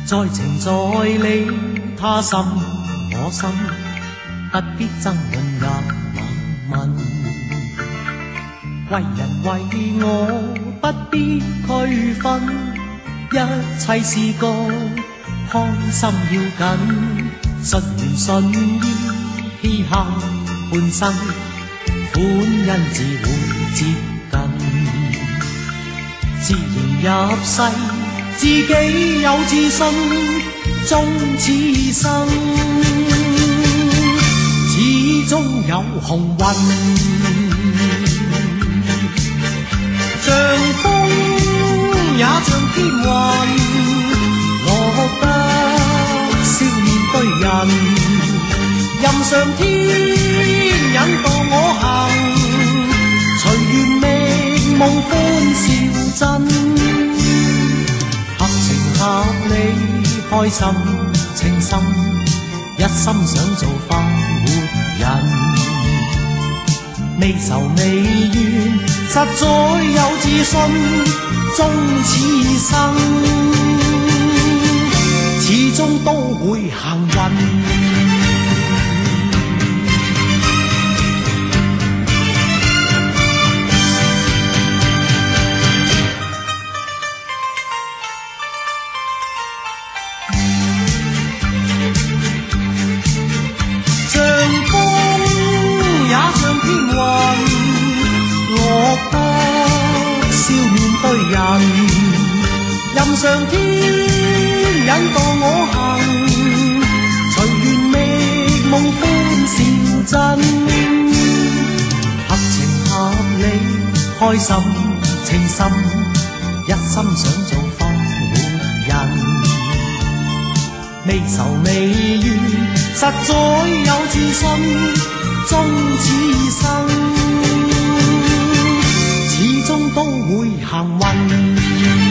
在情在理，他心我心，不必爭論也難問。為人為我不必區分，一切是個開心要緊。順緣順意，嘻哈半生，歡欣自會接近。自然入世，自己有自信，終此生，始終有紅運。像風也像天雲，我得笑面對人，任上天引導我行，隨緣覓夢歡笑真，合情合理開心情深，一心想做快活人。未愁未怨，實在有自信，終此生，始終都會行運。像風也像天雲，我得笑面對人，任上天引導我行，隨緣覓夢歡笑真，合情合理開心情深，一心想做快活人。未愁未怨，實在有自信，終此生，始終都會行運。